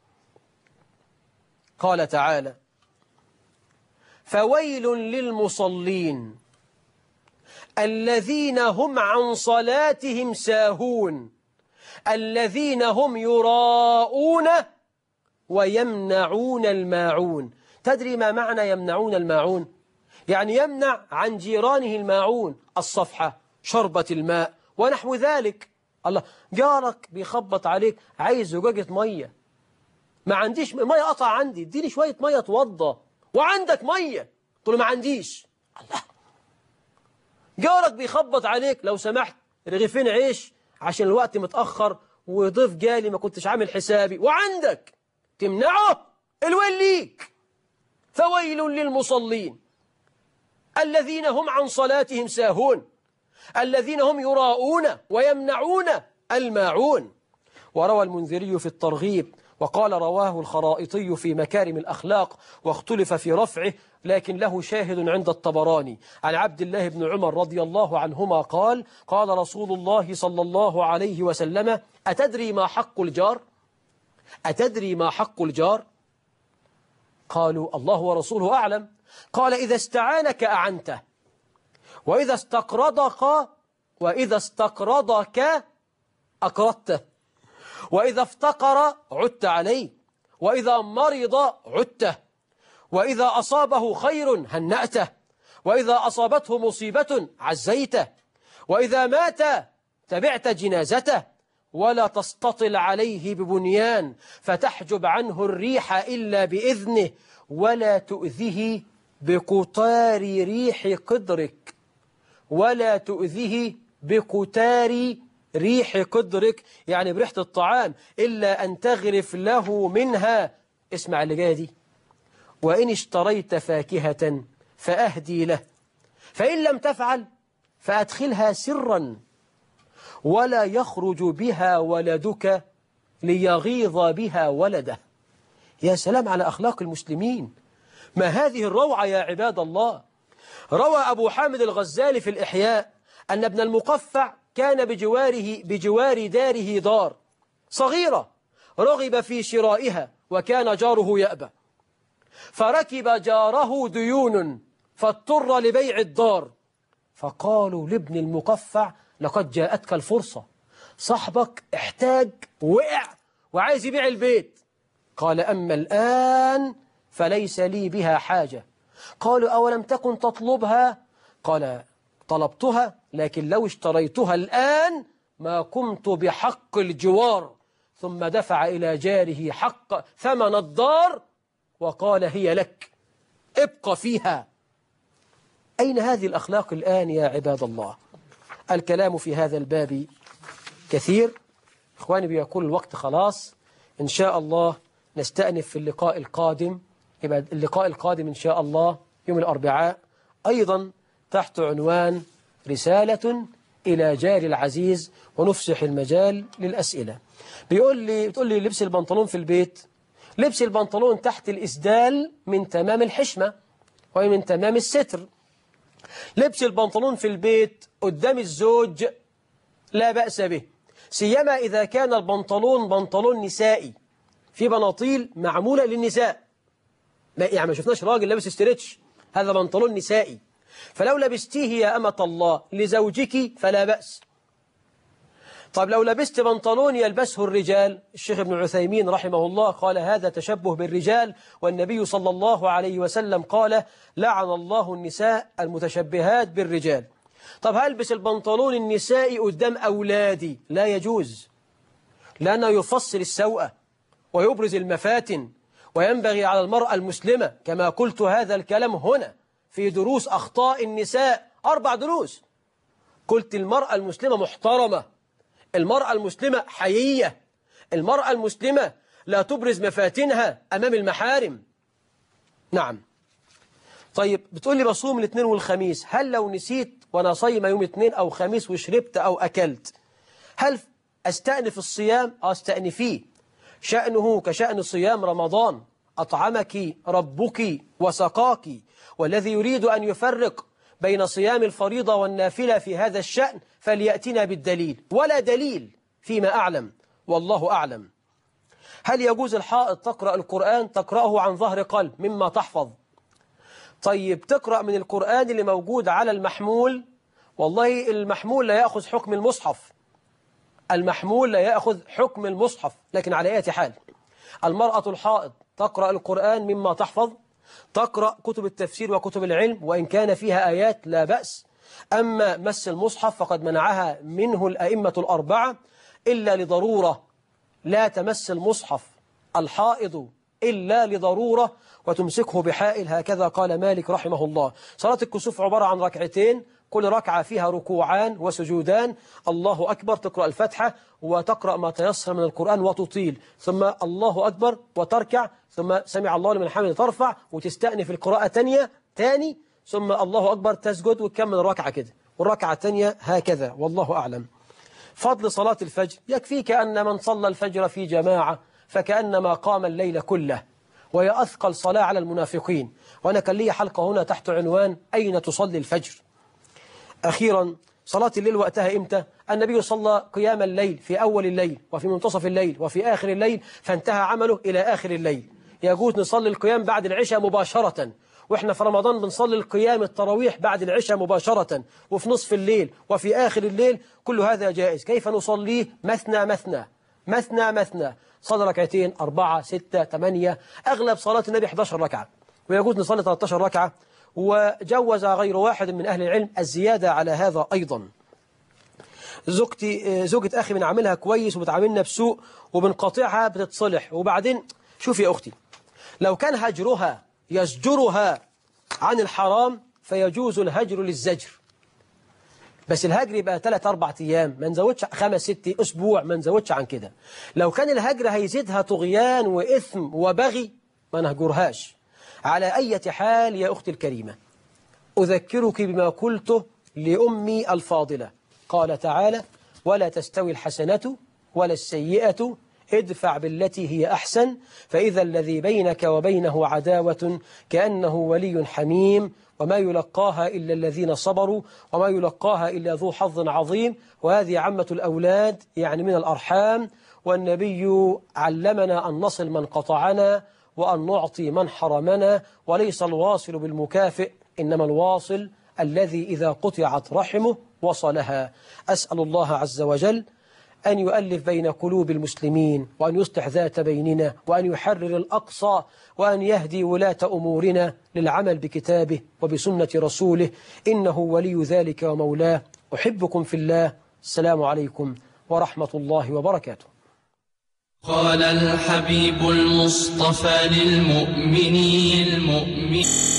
قال تعالى: فويل للمصلين الذين هم عن صلاتهم ساهون الذين هم يراءون ويمنعون الماعون. تدري ما معنى يمنعون الماعون؟ يعني يمنع عن جيرانه الماعون، الصفحة، شربة الماء ونحو ذلك. الله، جارك بيخبط عليك عايز زجاجة مية، ما عنديش مية، قطع عندي، اديني شوية مية اتوضى، وعندك مية تقول له ما عنديش. الله، جارك بيخبط عليك لو سمحت رغيفين عيش عشان الوقت متأخر وضيف جالي ما كنتش عامل حسابي، وعندك تمنعه، الويل ليك. فويل للمصلين الذين هم عن صلاتهم ساهون الذين هم يراءون ويمنعون الماعون. وروى المنذري في الترغيب وقال رواه الخرائطي في مكارم الأخلاق واختلف في رفعه، لكن له شاهد عند الطبراني عن عبد الله بن عمر رضي الله عنهما قال: قال رسول الله صلى الله عليه وسلم: أتدري ما حق الجار؟ أتدري ما حق الجار؟ قالوا: الله ورسوله أعلم. قال: إذا استعانك أعنته، وإذا استقرضك أقرضته، وإذا افتقر عدت عليه، وإذا مرض عدته، وإذا أصابه خير هنأته، وإذا أصابته مصيبة عزيته، وإذا مات تبعت جنازته، ولا تستطل عليه ببنيان فتحجب عنه الريح إلا بإذنه، ولا تؤذيه بقطار ريح قدرك، ولا تؤذيه بقطار ريح قدرك، يعني بريحة الطعام، إلا أن تغرف له منها. اسمع اللي جاية دي: وإن اشتريت فاكهة فأهدي له، فإن لم تفعل فأدخلها سرا، ولا يخرج بها ولدك ليغيظ بها ولده. يا سلام على أخلاق المسلمين، ما هذه الروعة يا عباد الله. روى أبو حامد الغزالي في الإحياء أن ابن المقفع كان بجوار داره دار صغيرة رغب في شرائها، وكان جاره يأبى، فركب جاره ديون فاضطر لبيع الدار، فقالوا لابن المقفع: لقد جاءتك الفرصة، صاحبك احتاج وقع وعايز يبيع البيت. قال: أما الآن فليس لي بها حاجة. قالوا: أولم تكن تطلبها؟ قال: طلبتها، لكن لو اشتريتها الآن ما قمت بحق الجوار. ثم دفع إلى جاره حق ثمن الدار وقال: هي لك، ابقى فيها. أين هذه الأخلاق الآن يا عباد الله؟ الكلام في هذا الباب كثير إخواني، بيقول الوقت خلاص. إن شاء الله نستأنف في اللقاء القادم. يبقى اللقاء القادم إن شاء الله يوم الأربعاء، أيضا تحت عنوان رسالة إلى جاري العزيز، ونفسح المجال للأسئلة. بتقول لي لبس البنطلون في البيت، لبس البنطلون تحت الإسدال من تمام الحشمة ومن تمام الستر. لبس البنطلون في البيت قدام الزوج لا بأس به، سيما إذا كان البنطلون بنطلون نسائي. في بناطيل معمولة للنساء، يعني ما شفناش راجل لابس استريتش، هذا بنطلون نسائي. فلو لبستيه يا أمة الله لزوجك فلا بأس. طب لو لبست بنطلون يلبسه الرجال، الشيخ ابن عثيمين رحمه الله قال: هذا تشبه بالرجال، والنبي صلى الله عليه وسلم قال: لعن الله النساء المتشبهات بالرجال. طب هلبس البنطلون النسائي قدام أولادي؟ لا يجوز، لأنه يفصل السوءة ويبرز المفاتن، وينبغي على المرأة المسلمة، كما قلت هذا الكلام هنا في دروس أخطاء النساء، 4 دروس، قلت المرأة المسلمة محترمة، المرأة المسلمة حيية، المرأة المسلمة لا تبرز مفاتنها أمام المحارم. نعم. طيب بتقول لي بصوم الاثنين والخميس، هل لو نسيت وأنا صايمة يوم اثنين أو خميس وشربت أو أكلت، هل أستأنف الصيام؟ أستأنفيه، شأنه كشأن صيام رمضان، أطعمك ربك وسقاك. والذي يريد أن يفرق بين صيام الفريضة والنافلة في هذا الشأن فليأتنا بالدليل، ولا دليل فيما أعلم، والله أعلم. هل يجوز الحائض تقرأ القرآن؟ تقرأه عن ظهر قلب مما تحفظ. طيب تقرأ من القرآن اللي موجود على المحمول؟ والله المحمول لا يأخذ حكم المصحف، المحمول لا يأخذ حكم المصحف. لكن على أي حال المرأة الحائض تقرأ القرآن مما تحفظ، تقرأ كتب التفسير وكتب العلم وإن كان فيها آيات لا بأس. أما مس المصحف فقد منعها منه الأئمة الأربعة إلا لضرورة، لا تمس المصحف الحائض إلا لضرورة وتمسكه بحائل، هكذا قال مالك رحمه الله. صلاة الكسوف عبارة عن ركعتين، كل ركعة فيها ركوعان وسجودان، الله أكبر تقرأ الفتحة وتقرأ ما تيسر من القرآن وتطيل، ثم الله أكبر وتركع، ثم سمع الله لمن حمده ترفع وتستأنف القراءة تاني، ثم الله أكبر تسجد وتكمل الركعة كده، والركعة الثانية هكذا، والله أعلم. فضل صلاة الفجر: يكفيك أن من صلى الفجر في جماعة فكأنما قام الليل كله، وهي أثقل صلاة على المنافقين. وأنا كان لي حلقة هنا تحت عنوان أين تصلي الفجر. أخيرا، صلاة الليل وقتها إمتى؟ النبي صلى قيام الليل في أول الليل وفي منتصف الليل وفي آخر الليل، فانتهى عمله إلى آخر الليل. يجوز نصلي القيام بعد العشاء مباشرة، وإحنا في رمضان بنصلي القيام التراويح بعد العشاء مباشرة، وفي نصف الليل وفي آخر الليل، كل هذا جائز. كيف نصليه؟ مثنى، صلي ركعتين، 4، 6، 8. أغلب صلاة النبي 11 ركعة، ويجوز نصلي 13 ركعة، وجوز غير واحد من أهل العلم الزيادة على هذا أيضا. زوجة أخي بنعملها كويس وبتعاملنا بسوء وبنقاطعها بتتصلح، وبعدين شوف يا أختي، لو كان هجرها يزجرها عن الحرام فيجوز الهجر للزجر، بس الهجر يبقى 3-4 أيام، ما نزودش 5-6 أسبوع، ما نزودش عن كده. لو كان الهجر هيزيدها طغيان وإثم وبغي ما نهجرهاش. على أي حال يا أختي الكريمة، أذكرك بما قلته لأمي الفاضلة، قال تعالى: ولا تستوي الحسنة ولا السيئة ادفع بالتي هي أحسن فإذا الذي بينك وبينه عداوة كأنه ولي حميم وما يلقاها إلا الذين صبروا وما يلقاها إلا ذو حظ عظيم. وهذه عامة الأولاد يعني من الأرحام، والنبي علمنا أن نصل من قطعنا وأن نعطي من حرمنا، وليس الواصل بالمكافئ إنما الواصل الذي إذا قطعت رحمه وصلها. أسأل الله عز وجل أن يؤلف بين قلوب المسلمين، وأن يصلح ذات بيننا، وأن يحرر الأقصى، وأن يهدي ولاة أمورنا للعمل بكتابه وبسنة رسوله، إنه ولي ذلك ومولاه. أحبكم في الله. السلام عليكم ورحمة الله وبركاته. قال الحبيب المصطفى للمؤمنين